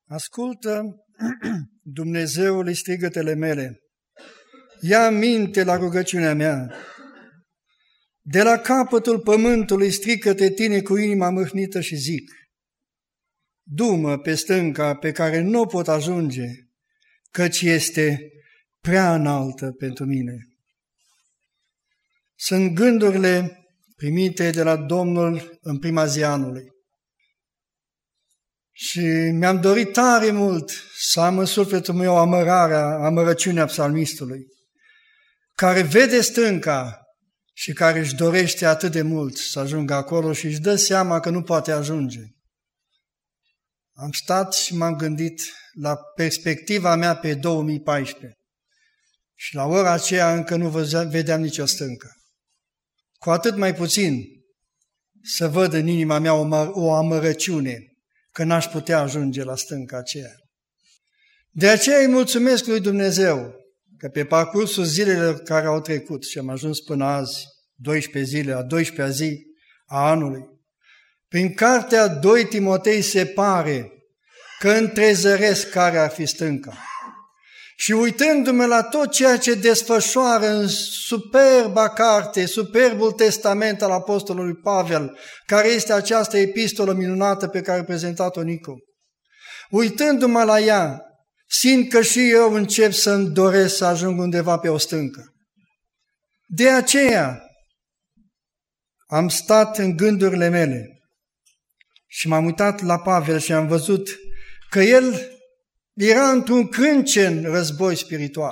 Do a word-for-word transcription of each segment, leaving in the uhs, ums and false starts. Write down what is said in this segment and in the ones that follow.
Ascultă, Dumnezeule, strigătele mele, ia aminte la rugăciunea mea. De la capătul pământului strigă-te tine cu inima mâhnită și zic, du-mă pe stânca pe care nu pot ajunge, căci este prea înaltă pentru mine. Sunt gândurile primite de la Domnul în prima zi anului. Și mi-am dorit tare mult să am în sufletul meu amărarea, amărăciunea psalmistului, care vede stânca și care își dorește atât de mult să ajungă acolo și își dă seama că nu poate ajunge. Am stat și m-am gândit la perspectiva mea pe două mii paisprezece și la ora aceea încă nu vedeam nicio stâncă. Cu atât mai puțin să văd în inima mea o amărăciune că n-aș putea ajunge la stânca aceea. De aceea îi mulțumesc lui Dumnezeu că pe parcursul zilelor care au trecut și am ajuns până azi, doisprezece zile, a doisprezecea zi a anului, prin cartea doi Timotei se pare că întrezăresc care ar fi stânca. Și uitându-mă la tot ceea ce desfășoară în superba carte, superbul testament al apostolului Pavel, care este această epistolă minunată pe care a prezentat-o Nicu, uitându-mă la ea, simt că și eu încep să-mi doresc să ajung undeva pe o stâncă. De aceea am stat în gândurile mele și m-am uitat la Pavel și am văzut că el era într-un crâncen război spiritual.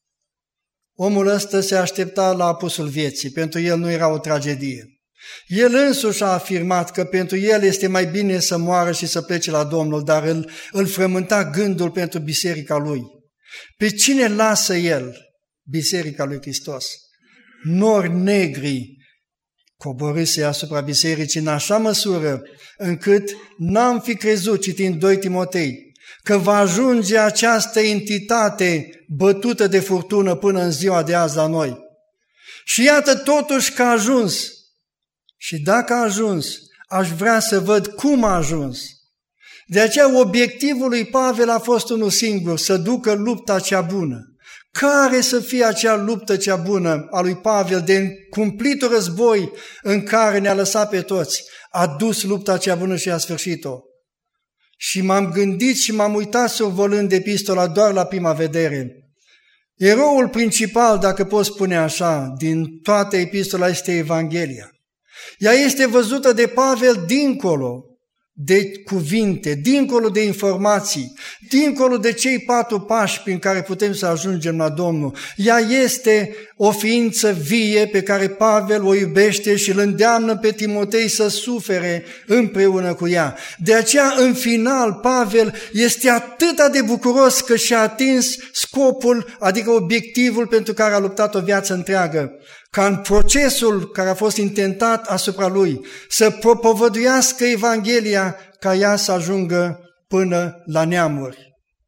Omul ăsta se aștepta la apusul vieții, pentru el nu era o tragedie. El însuși a afirmat că pentru el este mai bine să moară și să plece la Domnul, dar îl, îl frământa gândul pentru biserica lui. Pe cine lasă el? Biserica lui Hristos. Nori negri coborâse asupra bisericii în așa măsură încât n-am fi crezut, citind doi Timotei, că va ajunge această entitate bătută de furtună până în ziua de azi la noi. Și iată totuși că a ajuns. Și dacă a ajuns, aș vrea să văd cum a ajuns. De aceea obiectivul lui Pavel a fost unul singur, să ducă lupta cea bună. Care să fie acea luptă cea bună a lui Pavel de cumplitul război în care ne-a lăsat pe toți? A dus lupta cea bună și a sfârșit-o. Și m-am gândit și m-am uitat survolând epistola doar la prima vedere. Eroul principal, dacă pot spune așa, din toată epistola este Evanghelia. Ea este văzută de Pavel dincolo de cuvinte, dincolo de informații, dincolo de cei patru pași prin care putem să ajungem la Domnul. Ea este o ființă vie pe care Pavel o iubește și îl îndeamnă pe Timotei să sufere împreună cu ea. De aceea, în final, Pavel este atât de bucuros că și-a atins scopul, adică obiectivul pentru care a luptat o viață întreagă, ca în procesul care a fost intentat asupra lui, să propovăduiască Evanghelia ca ea să ajungă până la neamuri.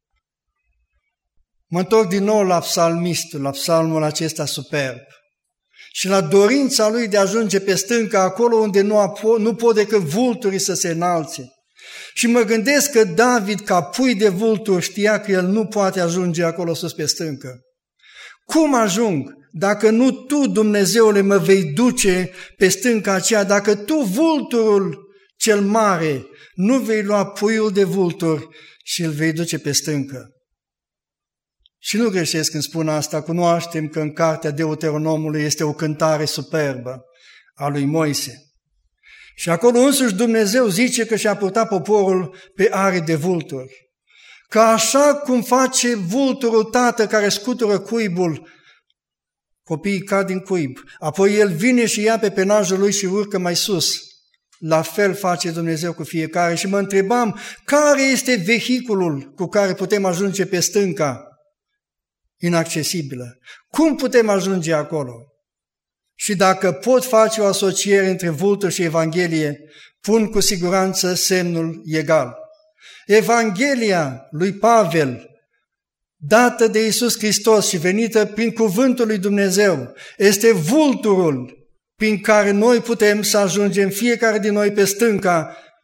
Mă întorc din nou la psalmistul, la psalmul acesta superb și la dorința lui de a ajunge pe stâncă, acolo unde nu, a, nu pot decât vulturii să se înalțe. Și mă gândesc că David, ca pui de vulturi, știa că el nu poate ajunge acolo sus pe stâncă. Cum ajung? Dacă nu tu, Dumnezeule, mă vei duce pe stânca aceea, dacă tu, vulturul cel mare, nu vei lua puiul de vulturi și îl vei duce pe stâncă. Și nu greșesc când spun asta, cunoaștem că în cartea Deuteronomului este o cântare superbă a lui Moise. Și acolo însuși Dumnezeu zice că și-a purtat poporul pe are de vulturi. Că așa cum face vulturul tată care scutură cuibul, copiii cad din cuib, apoi el vine și ia pe penajul lui și urcă mai sus. La fel face Dumnezeu cu fiecare și mă întrebam care este vehiculul cu care putem ajunge pe stânca inaccesibilă. Cum putem ajunge acolo? Și dacă pot face o asociere între vulturi și Evanghelie, pun cu siguranță semnul egal. Evanghelia lui Pavel, dată de Iisus Hristos și venită prin cuvântul lui Dumnezeu, este vulturul prin care noi putem să ajungem fiecare din noi pe stânca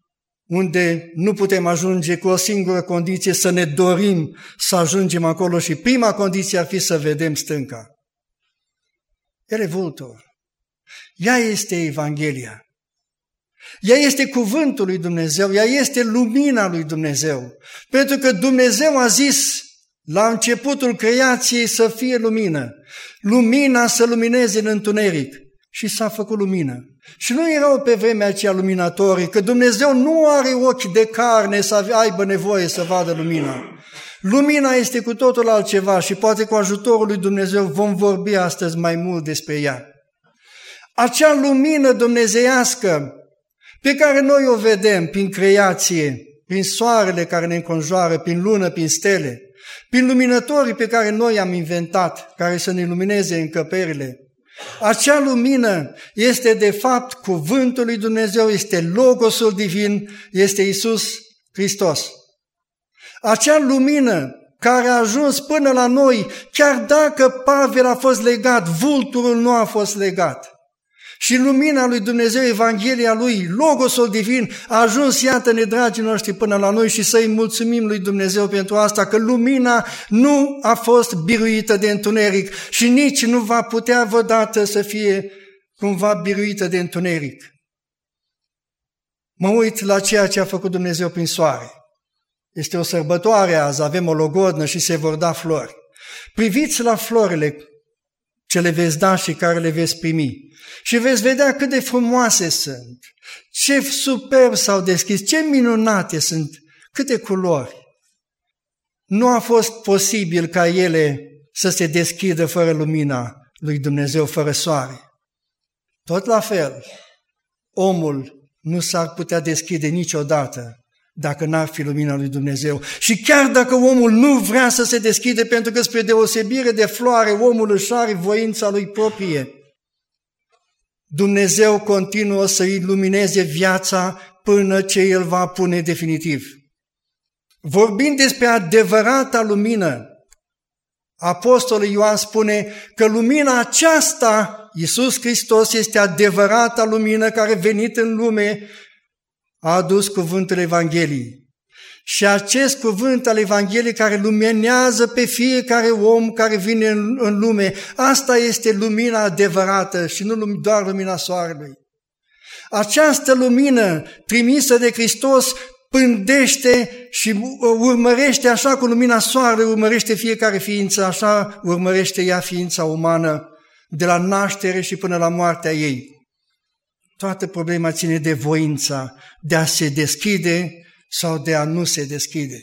unde nu putem ajunge cu o singură condiție, să ne dorim să ajungem acolo și prima condiție ar fi să vedem stânca. El e vultur. Ea este Evanghelia. Ea este cuvântul lui Dumnezeu, ea este lumina lui Dumnezeu. Pentru că Dumnezeu a zis la începutul creației să fie lumină. Lumina să lumineze în întuneric. Și s-a făcut lumină. Și nu erau pe vremea aceea luminatorii, că Dumnezeu nu are ochi de carne să aibă nevoie să vadă lumina. Lumina este cu totul altceva și poate cu ajutorul lui Dumnezeu vom vorbi astăzi mai mult despre ea. Acea lumină dumnezeiască pe care noi o vedem prin creație, prin soarele care ne înconjoară, prin lună, prin stele, prin luminătorii pe care noi am inventat, care să ne lumineze încăperile. Acea lumină este de fapt cuvântul lui Dumnezeu, este Logosul divin, este Iisus Hristos. Acea lumină care a ajuns până la noi, chiar dacă Pavel a fost legat, vulturul nu a fost legat. Și lumina lui Dumnezeu, Evanghelia lui, Logosul divin, a ajuns, iată-ne, dragii noștri, până la noi și să-i mulțumim lui Dumnezeu pentru asta, că lumina nu a fost biruită de întuneric și nici nu va putea vreodată să fie cumva biruită de întuneric. Mă uit la ceea ce a făcut Dumnezeu prin soare. Este o sărbătoare azi, avem o logodnă și se vor da flori. Priviți la florile ce le veți da și care le veți primi. Și veți vedea cât de frumoase sunt, ce superb s-au deschis, ce minunate sunt, câte culori. Nu a fost posibil ca ele să se deschidă fără lumina lui Dumnezeu, fără soare. Tot la fel, omul nu s-ar putea deschide niciodată dacă n-ar fi lumina lui Dumnezeu. Și chiar dacă omul nu vrea să se deschide, pentru că spre deosebire de floare, omul își are voința lui proprie, Dumnezeu continuă să ilumineze viața până ce El va pune definitiv. Vorbind despre adevărata lumină, Apostolul Ioan spune că lumina aceasta, Iisus Hristos, este adevărata lumină care venit în lume a adus cuvântul Evangheliei. Și acest cuvânt al Evangheliei care luminează pe fiecare om care vine în, în lume, asta este lumina adevărată și nu doar lumina soarelui. Această lumină trimisă de Hristos pândește și urmărește, așa cum lumina soarelui urmărește fiecare ființă, așa urmărește ea ființa umană de la naștere și până la moartea ei. Toată problema ține de voința de a se deschide sau de a nu se deschide.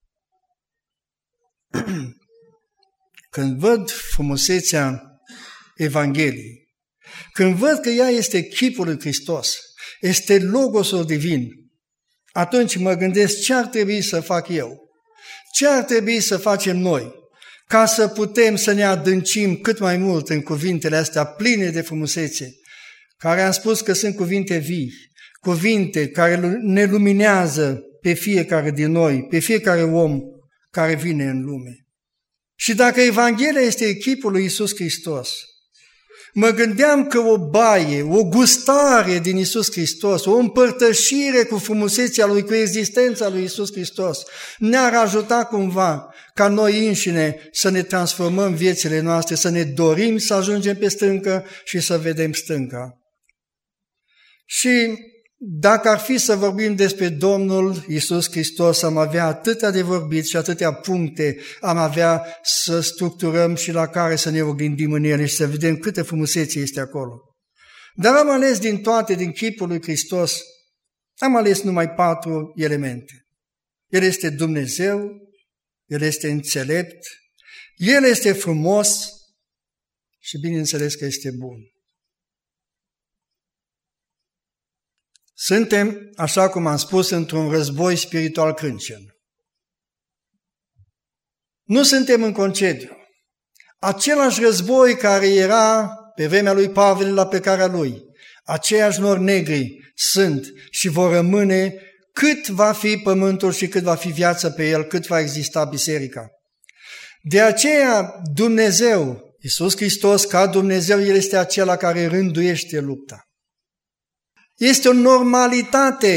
Când văd frumusețea Evangheliei, când văd că ea este chipul lui Hristos, este Logosul divin, atunci mă gândesc ce ar trebui să fac eu, ce ar trebui să facem noi, ca să putem să ne adâncim cât mai mult în cuvintele astea pline de frumusețe, care am spus că sunt cuvinte vii, cuvinte care ne luminează pe fiecare din noi, pe fiecare om care vine în lume. Și dacă Evanghelia este echipul lui Iisus Hristos, mă gândeam că o baie, o gustare din Iisus Hristos, o împărtășire cu frumusețea Lui, cu existența lui Iisus Hristos, ne-ar ajuta cumva ca noi înșine să ne transformăm viețile noastre, să ne dorim să ajungem pe stâncă și să vedem stânca. Și dacă ar fi să vorbim despre Domnul Iisus Hristos, am avea atâtea de vorbit și atâtea puncte am avea să structurăm și la care să ne oglindim în ele și să vedem câtă frumusețe este acolo. Dar am ales din toate, din chipul lui Hristos, am ales numai patru elemente. El este Dumnezeu, El este înțelept, El este frumos și bineînțeles că este bun. Suntem, așa cum am spus, într-un război spiritual crâncen. Nu suntem în concediu. Același război care era pe vremea lui Pavel la plecarea lui, aceiași nori negri sunt și vor rămâne cât va fi pământul și cât va fi viața pe el, cât va exista biserica. De aceea Dumnezeu, Iisus Hristos, ca Dumnezeu, El este acela care rânduiește lupta. Este o normalitate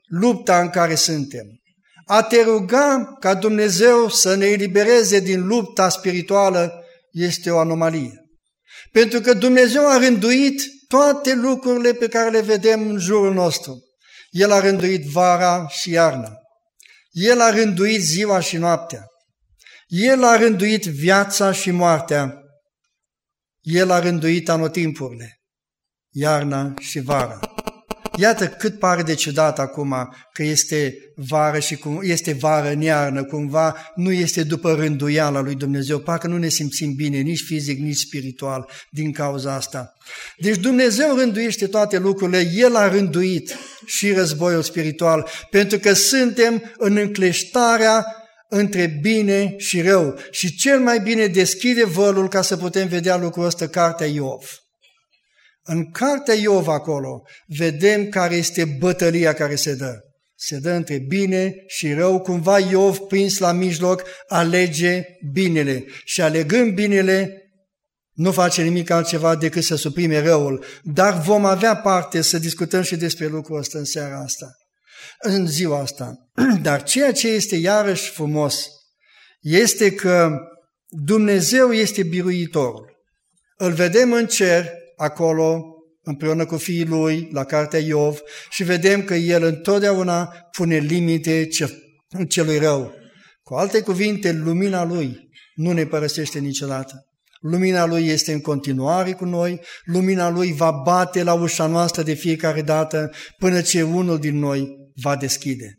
lupta în care suntem. A te ruga ca Dumnezeu să ne elibereze din lupta spirituală este o anomalie. Pentru că Dumnezeu a rânduit toate lucrurile pe care le vedem în jurul nostru. El a rânduit vara și iarna. El a rânduit ziua și noaptea. El a rânduit viața și moartea. El a rânduit anotimpurile, iarna și vara. Iată cât pare de ciudat acum că este vară și cum, este vară în iarnă, cumva nu este după rânduiala lui Dumnezeu, parcă nu ne simțim bine, nici fizic, nici spiritual, din cauza asta. Deci Dumnezeu rânduiește toate lucrurile, El a rânduit și războiul spiritual, pentru că suntem în încleștarea între bine și rău. Și cel mai bine deschide vălul ca să putem vedea lucrul ăsta, cartea Iov. În cartea Iov acolo vedem care este bătălia care se dă. Se dă între bine și rău, cumva Iov, prins la mijloc, alege binele. Și alegând binele, nu face nimic altceva decât să suprime răul. Dar vom avea parte să discutăm și despre lucrul ăsta în seara asta, în ziua asta. Dar ceea ce este iarăși frumos este că Dumnezeu este biruitorul. Îl vedem în cer, acolo, împreună cu fiii lui, la cartea Iov, și vedem că el întotdeauna pune limite celui rău. Cu alte cuvinte, lumina lui nu ne părăsește niciodată. Lumina lui este în continuare cu noi, lumina lui va bate la ușa noastră de fiecare dată până ce unul din noi va deschide.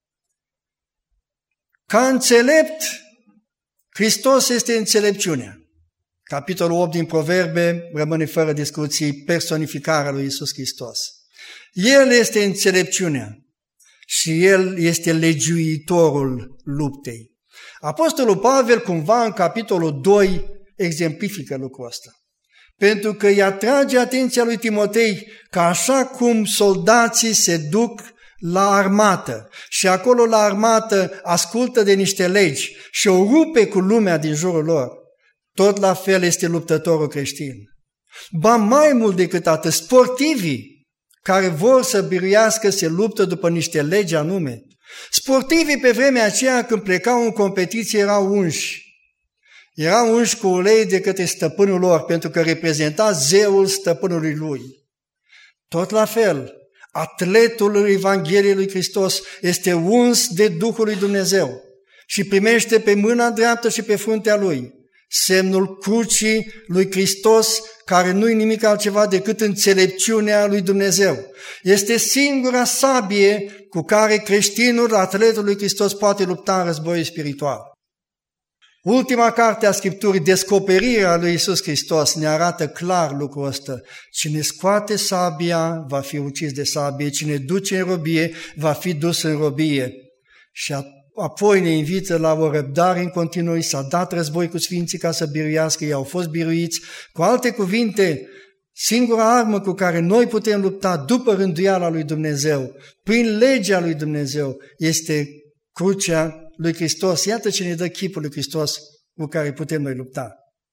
Ca înțelept, Hristos este înțelepciunea. Capitolul opt din Proverbe rămâne fără discuții personificarea lui Iisus Hristos. El este înțelepciunea și El este legiuitorul luptei. Apostolul Pavel cumva în capitolul doi exemplifică lucrul ăsta. Pentru că îi atrage atenția lui Timotei că așa cum soldații se duc la armată și acolo la armată ascultă de niște legi și o rupe cu lumea din jurul lor, tot la fel este luptătorul creștin. Ba mai mult decât atât, sportivii care vor să biruiască se luptă după niște legi anume. Sportivii pe vremea aceea când plecau în competiție erau unși. Erau unși cu ulei de către stăpânul lor pentru că reprezenta zeul stăpânului lui. Tot la fel, atletul Evangheliei lui Hristos este uns de Duhul lui Dumnezeu și primește pe mâna dreaptă și pe fruntea lui semnul crucii lui Hristos, care nu-i nimic altceva decât înțelepciunea lui Dumnezeu. Este singura sabie cu care creștinul, atletul lui Hristos, poate lupta în războiul spiritual. Ultima carte a Scripturii, Descoperirea lui Iisus Hristos, ne arată clar lucrul ăsta. Cine scoate sabia va fi ucis de sabie, cine duce în robie va fi dus în robie. Și apoi ne invită la o răbdare în continuu, s-a dat război cu sfinții ca să biruiască, ei au fost biruiți. Cu alte cuvinte, singura armă cu care noi putem lupta după rânduiala lui Dumnezeu, prin legea lui Dumnezeu, este crucea lui Hristos. Iată ce ne dă chipul lui Hristos cu care putem noi lupta.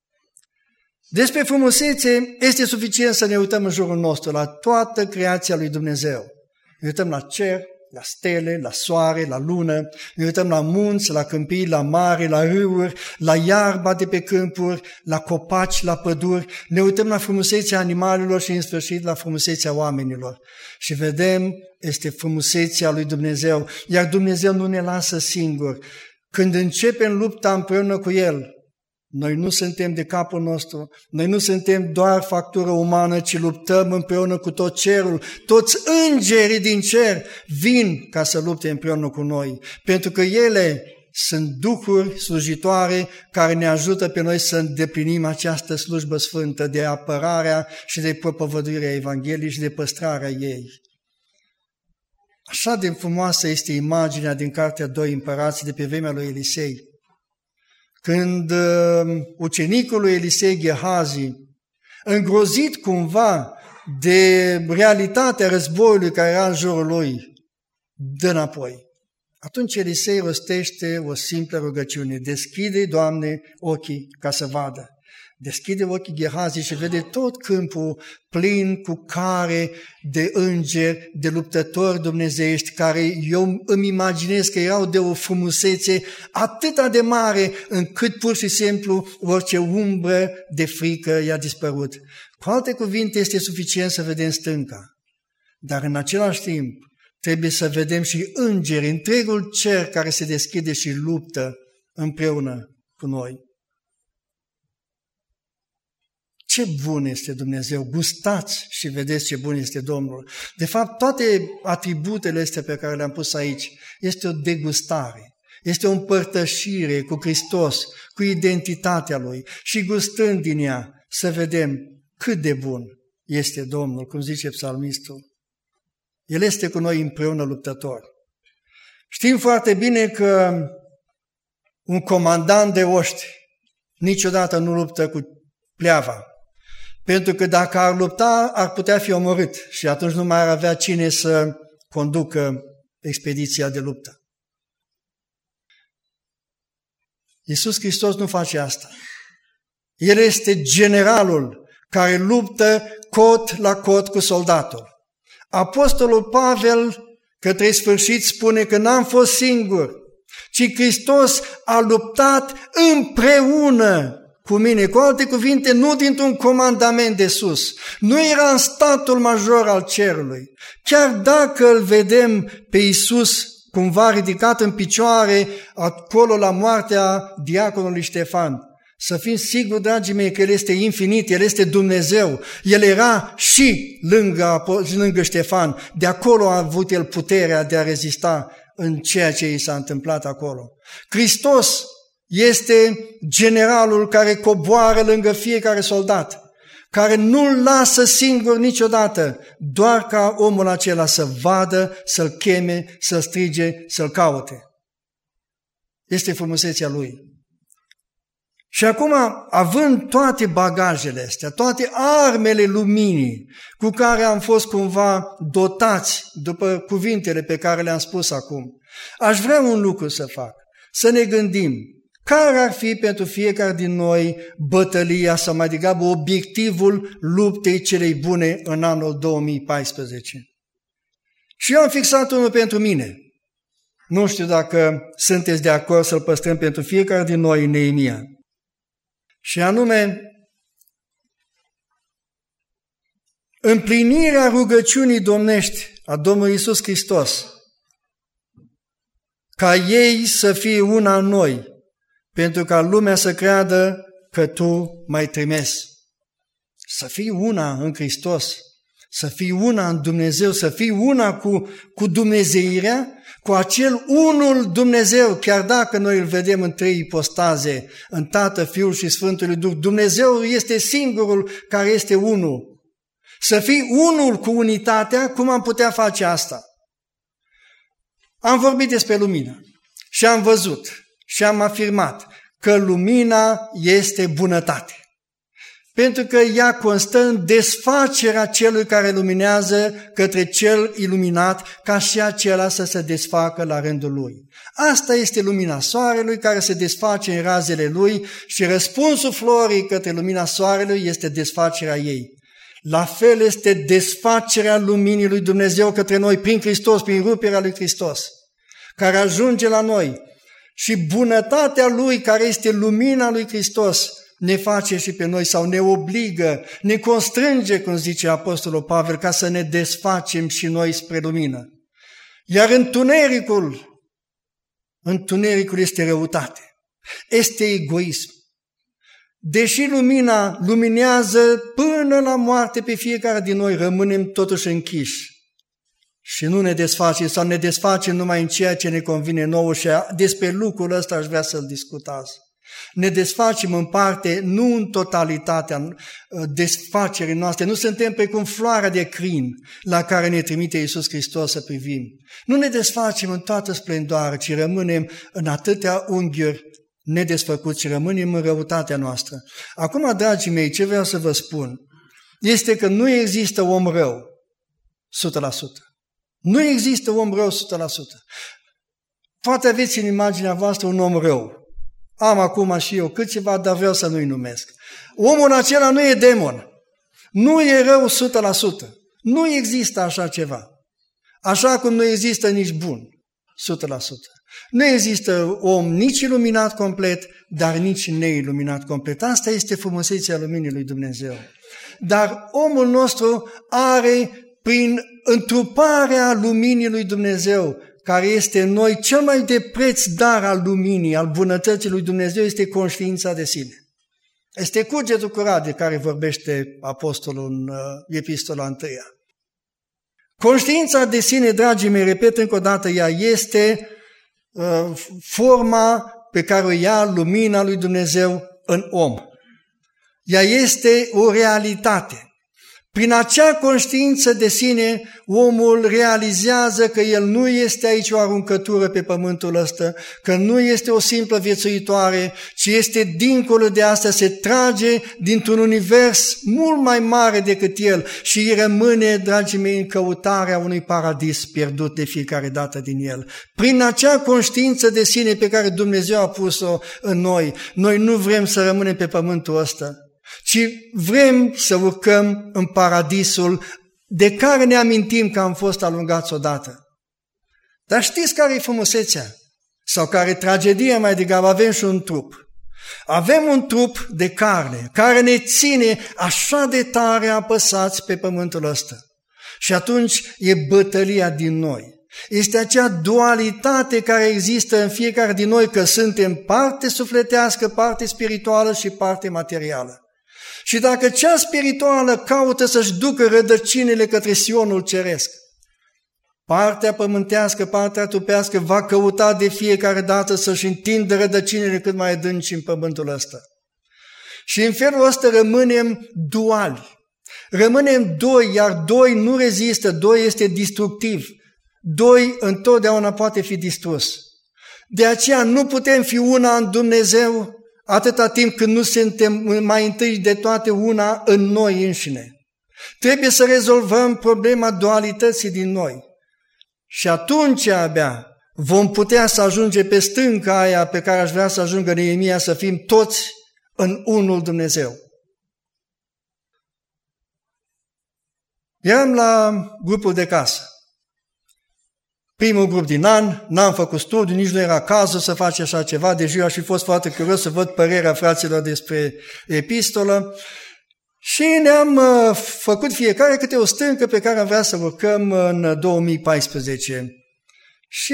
Despre frumusețe este suficient să ne uităm în jurul nostru, la toată creația lui Dumnezeu. Ne uităm la cer, la stele, la soare, la lună, ne uităm la munți, la câmpii, la mare, la râuri, la iarba de pe câmpuri, la copaci, la păduri, ne uităm la frumusețea animalelor și în sfârșit la frumusețea oamenilor. Și vedem, este frumusețea lui Dumnezeu, iar Dumnezeu nu ne lasă singuri. Când începem lupta împreună cu El, noi nu suntem de capul nostru, noi nu suntem doar factură umană, ci luptăm împreună cu tot cerul. Toți îngerii din cer vin ca să lupte împreună cu noi, pentru că ele sunt duhuri slujitoare care ne ajută pe noi să îndeplinim această slujbă sfântă de apărarea și de propovăduirea Evangheliei și de păstrarea ei. Așa de frumoasă este imaginea din cartea doi Împărați de pe vremea lui Elisei. Când ucenicul lui Elisei, Gehazi, îngrozit cumva de realitatea războiului care era în jurul lui, dă înapoi. Atunci Elisei rostește o simplă rugăciune: deschide, Doamne, ochii ca să vadă. Deschide ochii Gehazi și vede tot câmpul plin cu care de îngeri, de luptători dumnezeiești, care eu îmi imaginez că erau de o frumusețe atât de mare, încât pur și simplu orice umbră de frică i-a dispărut. Cu alte cuvinte, este suficient să vedem stânca, dar în același timp trebuie să vedem și îngeri, întregul cer care se deschide și luptă împreună cu noi. Ce bun este Dumnezeu! Gustați și vedeți ce bun este Domnul! De fapt, toate atributele astea pe care le-am pus aici este o degustare, este o împărtășire cu Hristos, cu identitatea Lui și gustând din ea să vedem cât de bun este Domnul, cum zice psalmistul. El este cu noi împreună luptător. Știm foarte bine că un comandant de oști niciodată nu luptă cu pleava, pentru că dacă ar lupta, ar putea fi omorât și atunci nu mai ar avea cine să conducă expediția de luptă. Iisus Hristos nu face asta. El este generalul care luptă cot la cot cu soldatul. Apostolul Pavel, către sfârșit, spune că n-am fost singur, ci Hristos a luptat împreună cu mine. Cu alte cuvinte, nu dintr-un comandament de sus. Nu era în statul major al cerului. Chiar dacă îl vedem pe Iisus cumva ridicat în picioare acolo la moartea diaconului Ștefan, să fim siguri, dragii mei, că El este infinit, El este Dumnezeu. El era și lângă, lângă Ștefan. De acolo a avut El puterea de a rezista în ceea ce i s-a întâmplat acolo. Hristos este generalul care coboară lângă fiecare soldat, care nu-l lasă singur niciodată, doar ca omul acela să vadă, să-l cheme, să-l strige, să-l caute. Este frumusețea Lui. Și acum, având toate bagajele astea, toate armele luminii cu care am fost cumva dotați după cuvintele pe care le-am spus acum, aș vrea un lucru să fac, să ne gândim care ar fi pentru fiecare din noi bătălia sau mai degrabă obiectivul luptei celei bune în anul două mii paisprezece. Și eu am fixat unul pentru mine. Nu știu dacă sunteți de acord să-l păstrăm pentru fiecare din noi în Neemia. Și anume, împlinirea rugăciunii domnești a Domnului Iisus Hristos, ca ei să fie una în noi, pentru ca lumea să creadă că Tu m-ai trimis. Să fii una în Hristos, să fii una în Dumnezeu, să fii una cu, cu dumnezeirea, cu acel unul Dumnezeu, chiar dacă noi îl vedem în trei ipostaze, în Tată, Fiul și Sfântul Duh. Dumnezeu este singurul care este unul. Să fii unul cu unitatea, cum am putea face asta? Am vorbit despre lumină și am văzut și am afirmat că lumina este bunătate. Pentru că ea constă în desfacerea celui care luminează către cel iluminat, ca și acela să se desfacă la rândul lui. Asta este lumina soarelui care se desface în razele lui și răspunsul florii către lumina soarelui este desfacerea ei. La fel este desfacerea luminii lui Dumnezeu către noi prin Hristos, prin ruperea lui Hristos, care ajunge la noi. Și bunătatea Lui, care este lumina lui Hristos, ne face și pe noi sau ne obligă, ne constrânge, cum zice Apostolul Pavel, ca să ne desfacem și noi spre lumină. Iar întunericul, întunericul este răutate, este egoism. Deși lumina luminează până la moarte pe fiecare din noi, rămânem totuși închiși. Și nu ne desfacem sau ne desfacem numai în ceea ce ne convine nouă și despre lucrul ăsta aș vrea să-l discut azi. Ne desfacem în parte, nu în totalitatea desfacerii noastre. Nu suntem precum floarea de crin la care ne trimite Iisus Hristos să privim. Nu ne desfacem în toată splendoare, ci rămânem în atâtea unghiuri nedesfăcuți și rămânem în răutatea noastră. Acum, dragii mei, ce vreau să vă spun este că nu există om rău o sută la sută. Nu există om rău o sută la sută. Poate aveți în imaginea voastră un om rău. Am acum și eu câțiva, dar vreau să nu-i numesc. Omul acela nu e demon, nu e rău o sută la sută. Nu există așa ceva. Așa cum nu există nici bun, o sută la sută. Nu există om nici iluminat complet, dar nici neiluminat complet. Asta este frumusețea luminii lui Dumnezeu. Dar omul nostru are, prin întruparea luminii lui Dumnezeu, care este în noi, cel mai de preț dar al luminii, al bunătății lui Dumnezeu, este conștiința de sine. Este cugetul curat de care vorbește apostolul în uh, epistola întâia. Conștiința de sine, dragii mei, repet încă o dată, ea este uh, forma pe care o ia lumina lui Dumnezeu în om. Ea este o realitate. Prin acea conștiință de sine, omul realizează că el nu este aici o aruncătură pe pământul ăsta, că nu este o simplă viețuitoare, ci este dincolo de asta, se trage dintr-un univers mult mai mare decât el și rămâne, dragii mei, în căutarea unui paradis pierdut de fiecare dată din el. Prin acea conștiință de sine pe care Dumnezeu a pus-o în noi, noi nu vrem să rămânem pe pământul ăsta, ci vrem să urcăm în paradisul de care ne amintim că am fost alungați odată. Dar știți care e frumusețea? Sau care e tragedia mai degrabă? Avem și un trup. Avem un trup de carne care ne ține așa de tare apăsați pe pământul ăsta. Și atunci e bătălia din noi. Este acea dualitate care există în fiecare din noi, că suntem parte sufletească, parte spirituală și parte materială. Și dacă cea spirituală caută să-și ducă rădăcinile către Sionul ceresc, partea pământească, partea trupească va căuta de fiecare dată să-și întindă rădăcinile cât mai adânci în pământul ăsta. Și în felul ăsta rămânem duali. Rămânem doi, iar doi nu rezistă, doi este destructiv. Doi întotdeauna poate fi distrus. De aceea nu putem fi una în Dumnezeu atâta timp când nu suntem mai întâi de toate una în noi înșine. Trebuie să rezolvăm problema dualității din noi. Și atunci abia vom putea să ajungem pe stânca aia pe care aș vrea să ajungă Neemia, să fim toți în unul Dumnezeu. Eram la grupul de casă. Primul grup din an, n-am făcut studiu, nici nu era cazul să faci așa ceva, deși eu aș fi fost foarte curios să văd părerea fraților despre epistolă. Și ne-am uh, făcut fiecare câte o stâncă pe care am vrea să urcăm în două mii paisprezece. Și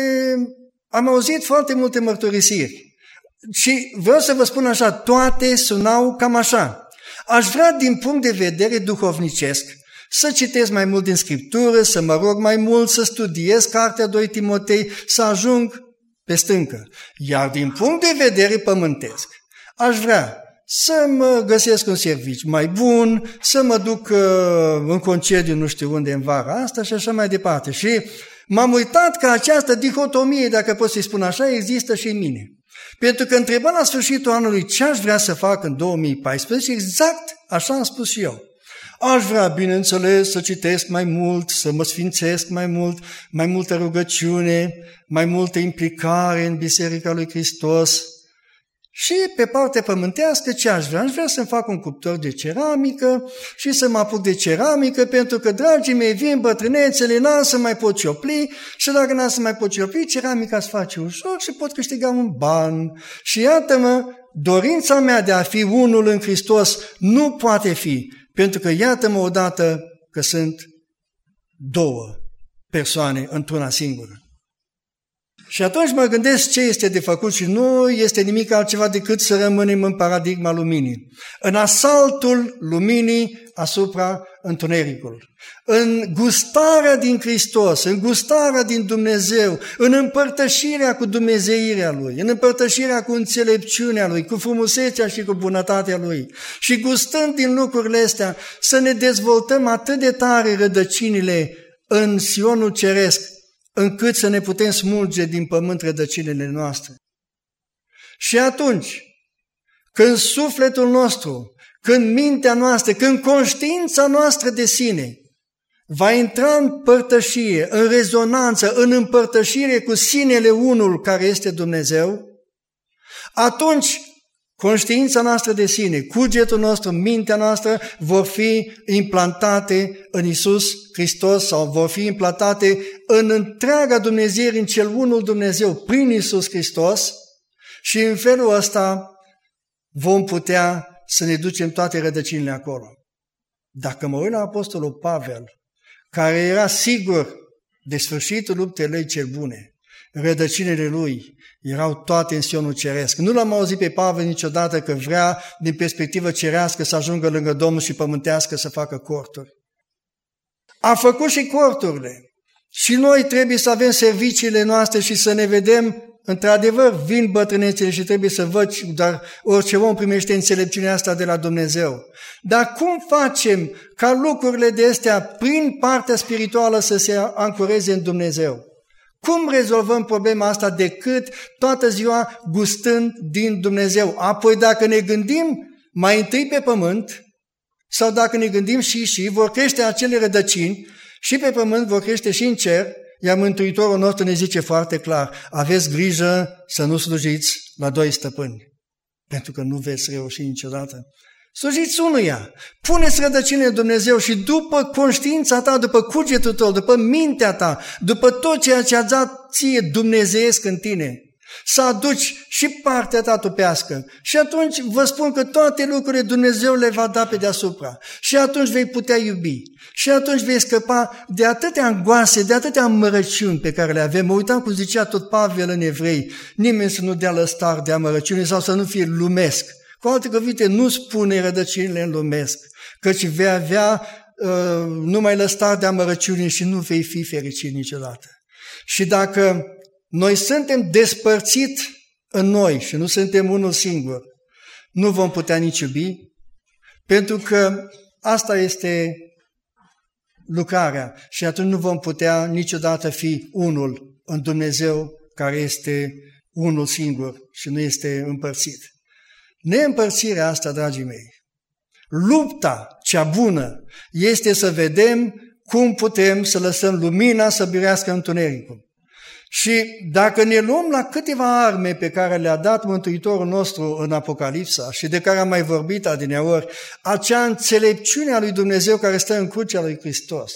am auzit foarte multe mărturisiri. Și vreau să vă spun așa, toate sunau cam așa. Aș vrea din punct de vedere duhovnicesc să citesc mai mult din Scriptură, să mă rog mai mult, să studiez cartea doi Timotei, să ajung pe stâncă. Iar din punct de vedere pământesc, aș vrea să mă găsesc un serviciu mai bun, să mă duc uh, în concediu nu știu unde în vara asta și așa mai departe. Și m-am uitat că această dihotomie, dacă pot să-i spun așa, există și în mine. Pentru că întrebam la sfârșitul anului ce aș vrea să fac în două mii paisprezece, exact așa am spus și eu. Aș vrea, bineînțeles, să citesc mai mult, să mă sfințesc mai mult, mai multă rugăciune, mai multă implicare în Biserica lui Hristos. Și pe partea pământească ce aș vrea? Aș vrea să-mi fac un cuptor de ceramică și să mă apuc de ceramică, pentru că, dragii mei, vin bătrânețele, n-am să mai pot ciopli și dacă n-am să mai pot ciopli, ceramica se face ușor și pot câștiga un ban. Și iată-mă, dorința mea de a fi unul în Hristos nu poate fi, pentru că iată-mă odată că sunt două persoane într-una singură. Și atunci mă gândesc ce este de făcut și nu este nimic altceva decât să rămânem în paradigma luminii, în asaltul luminii asupra întunericului, în gustarea din Hristos, în gustarea din Dumnezeu, în împărtășirea cu dumnezeirea Lui, în împărtășirea cu înțelepciunea Lui, cu frumusețea și cu bunătatea Lui. Și gustând din lucrurile astea, să ne dezvoltăm atât de tare rădăcinile în Sionul ceresc, încât să ne putem smulge din pământ rădăcinile noastre. Și atunci, când sufletul nostru, când mintea noastră, când conștiința noastră de sine va intra în părtășie, în rezonanță, în împărtășire cu sinele unul care este Dumnezeu, atunci conștiința noastră de sine, cugetul nostru, mintea noastră vor fi implantate în Iisus Hristos sau vor fi implantate în întreaga Dumnezeire, în cel unul Dumnezeu, prin Iisus Hristos și în felul ăsta vom putea să ne ducem toate rădăcinile acolo. Dacă mă uit la Apostolul Pavel, care era sigur de sfârșitul luptei lui cel bune, rădăcinile lui erau toate în Sionul ceresc. Nu l-am auzit pe Pavel niciodată că vrea, din perspectivă cerească, să ajungă lângă Domnul și pământească să facă corturi. A făcut și corturile. Și noi trebuie să avem serviciile noastre și să ne vedem, într-adevăr, vin bătrânețele și trebuie să văd, dar orice om primește înțelepciunea asta de la Dumnezeu. Dar cum facem ca lucrurile de astea, prin partea spirituală, să se ancoreze în Dumnezeu? Cum rezolvăm problema asta decât toată ziua gustând din Dumnezeu? Apoi dacă ne gândim mai întâi pe pământ, sau dacă ne gândim și și, vor crește acele rădăcini și pe pământ vor crește și în cer, iar Mântuitorul nostru ne zice foarte clar, aveți grijă să nu slujiți la doi stăpâni, pentru că nu veți reuși niciodată. Slujiți unuia, puneți rădăcini în Dumnezeu și după conștiința ta, după cugetul tău, după mintea ta, după tot ceea ce a dat ție dumnezeiesc în tine, să aduci și partea ta tupească. Și atunci vă spun că toate lucrurile Dumnezeu le va da pe deasupra. Și atunci vei putea iubi. Și atunci vei scăpa de atâtea angoase, de atâtea amărăciuni pe care le avem. Mă uitam cum zicea tot Pavel în Evrei, nimeni să nu dea lăstar de amărăciune sau să nu fie lumesc. Cu alte cuvinte, nu spune rădăcinile în lumesc, căci vei avea uh, numai lăstar de amărăciune și nu vei fi fericit niciodată. Și dacă noi suntem despărțiți în noi și nu suntem unul singur, nu vom putea nici iubi, pentru că asta este lucrarea și atunci nu vom putea niciodată fi unul în Dumnezeu care este unul singur și nu este împărțit. Neîmpărțirea asta, dragii mei, lupta cea bună este să vedem cum putem să lăsăm lumina să biruiască întunericul. Și dacă ne luăm la câteva arme pe care le-a dat Mântuitorul nostru în Apocalipsa și de care am mai vorbit adineaori, acea înțelepciune a lui Dumnezeu care stă în crucea lui Hristos.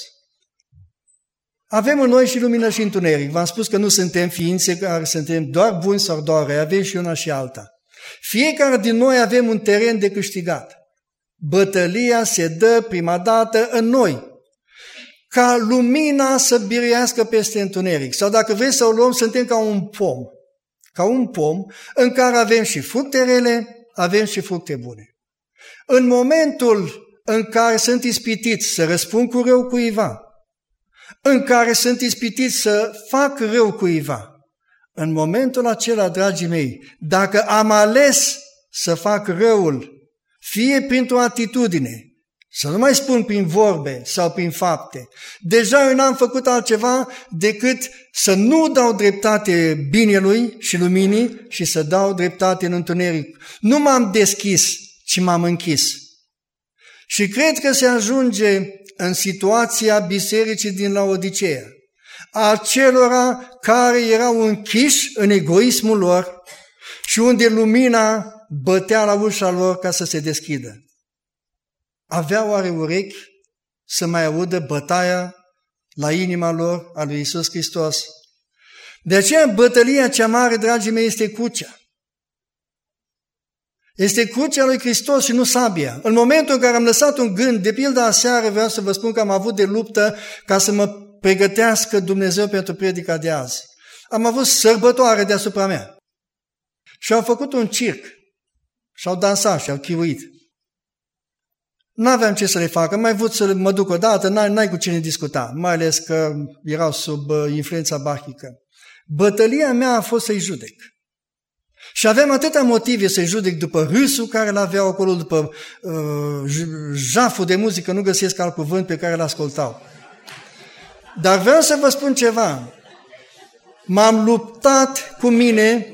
Avem în noi și lumină și întuneric. V-am spus că nu suntem ființe care suntem doar buni sau doar răi, avem și una și alta. Fiecare din noi avem un teren de câștigat. Bătălia se dă prima dată în noi, ca lumina să biruiască peste întuneric. Sau dacă vreți să o luăm, suntem ca un pom, ca un pom în care avem și fructe rele, avem și fructe bune. În momentul în care sunt ispitiți să răspund cu rău cuiva, în care sunt ispitiți să fac rău cuiva, în momentul acela, dragii mei, dacă am ales să fac răul, fie printr-o atitudine, să nu mai spun prin vorbe sau prin fapte, deja eu n-am făcut altceva decât să nu dau dreptate binelui și luminii și să dau dreptate în întuneric. Nu m-am deschis, ci m-am închis. Și cred că se ajunge în situația bisericii din Laodiceea, acelora care erau închiși în egoismul lor și unde lumina bătea la ușa lor ca să se deschidă. Aveau oare urechi să mai audă bătaia la inima lor a lui Iisus Hristos? De aceea bătălia cea mare, dragii mei, este crucea. Este crucea lui Hristos și nu sabia. În momentul în care am lăsat un gând, de pildă aseară vreau să vă spun că am avut de luptă ca să mă pregătească Dumnezeu pentru predica de azi. Am avut sărbătoare deasupra mea. Și au făcut un circ. Și au dansat și au chiruit. N-aveam ce să le fac, am mai vrut să mă duc odată, n-ai, n-ai cu cine discuta, mai ales că erau sub uh, influența bahică. Bătălia mea a fost să-i judec. Și aveam atâtea motive să-i judec după râsul care l-aveau acolo, după uh, jaful de muzică, nu găsesc alt cuvânt pe care l-ascultau. Dar vreau să vă spun ceva. M-am luptat cu mine.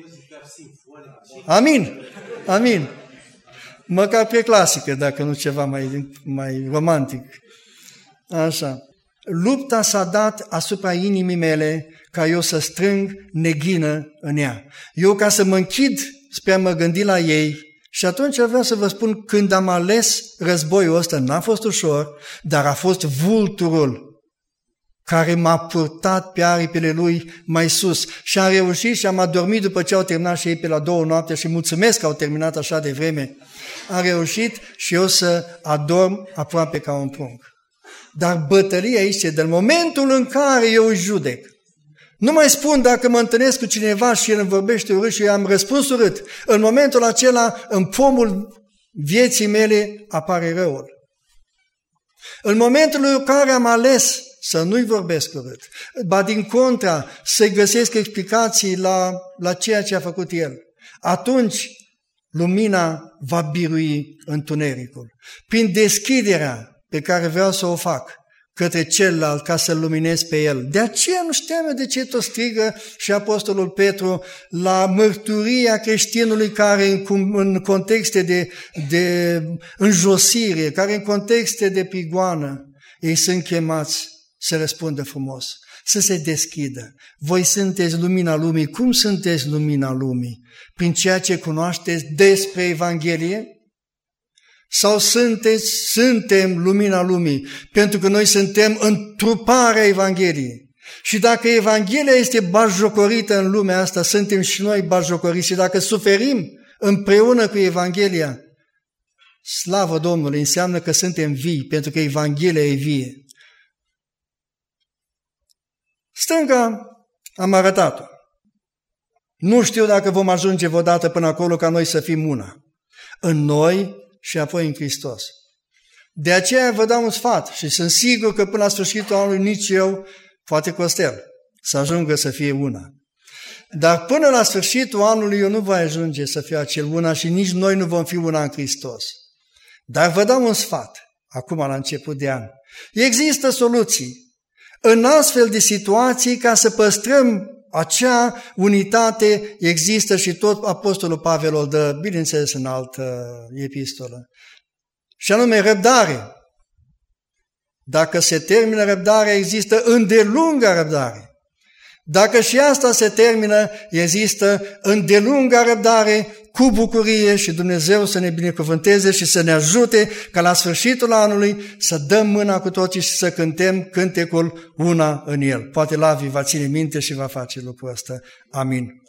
Amin, amin. Măcar preclasică, dacă nu ceva mai, mai romantic. Așa. Lupta s-a dat asupra inimii mele ca eu să strâng neghină în ea. Eu ca să mă închid spre a mă gândi la ei și atunci vreau să vă spun, când am ales războiul ăsta, n-a fost ușor, dar a fost vulturul care m-a purtat pe aripile lui mai sus. Și am reușit și am adormit după ce au terminat și ei pe la două noapte și mulțumesc că au terminat așa de vreme. Am reușit și eu să adorm aproape ca un prunc. Dar bătălia aici e de momentul în care eu îi judec. Nu mai spun dacă mă întâlnesc cu cineva și el îmi vorbește urât și eu am răspuns urât. În momentul acela, în pomul vieții mele, apare răul. În momentul în care am ales să nu-i vorbesc urât, ba din contra, să-i găsesc explicații la, la ceea ce a făcut el, atunci lumina va birui întunericul. Prin deschiderea pe care vreau să o fac către celălalt ca să-l luminez pe el. De aceea nu știam de ce tot strigă și Apostolul Petru la mărturia creștinului care în, în contexte de, de înjosire, care în contexte de prigoană, ei sunt chemați să răspundă frumos, să se deschidă. Voi sunteți lumina lumii. Cum sunteți lumina lumii? Prin ceea ce cunoașteți despre Evanghelie? Sau sunteți, suntem lumina lumii? Pentru că noi suntem întruparea Evangheliei. Și dacă Evanghelia este batjocorită în lumea asta, suntem și noi batjocoriți. Și dacă suferim împreună cu Evanghelia, slavă Domnului, înseamnă că suntem vii, pentru că Evanghelia e vie. Stânga am arătat-o. Nu știu dacă vom ajunge vreodată până acolo ca noi să fim una. În noi și apoi în Hristos. De aceea vă dau un sfat și sunt sigur că până la sfârșitul anului nici eu, poate Costel, să ajungă să fie una. Dar până la sfârșitul anului eu nu voi ajunge să fiu acel una și nici noi nu vom fi una în Hristos. Dar vă dau un sfat, acum la început de an. Există soluții în astfel de situații ca să păstrăm acea unitate, există și tot Apostolul Pavel o dă, bineînțeles, în altă epistolă. Și anume răbdare. Dacă se termină răbdarea, există îndelunga răbdare. Dacă și asta se termină, există îndelunga răbdare cu bucurie și Dumnezeu să ne binecuvânteze și să ne ajute ca la sfârșitul anului să dăm mâna cu toții și să cântăm cântecul Una în El. Poate Lavi va ține minte și va face lucrul ăsta. Amin.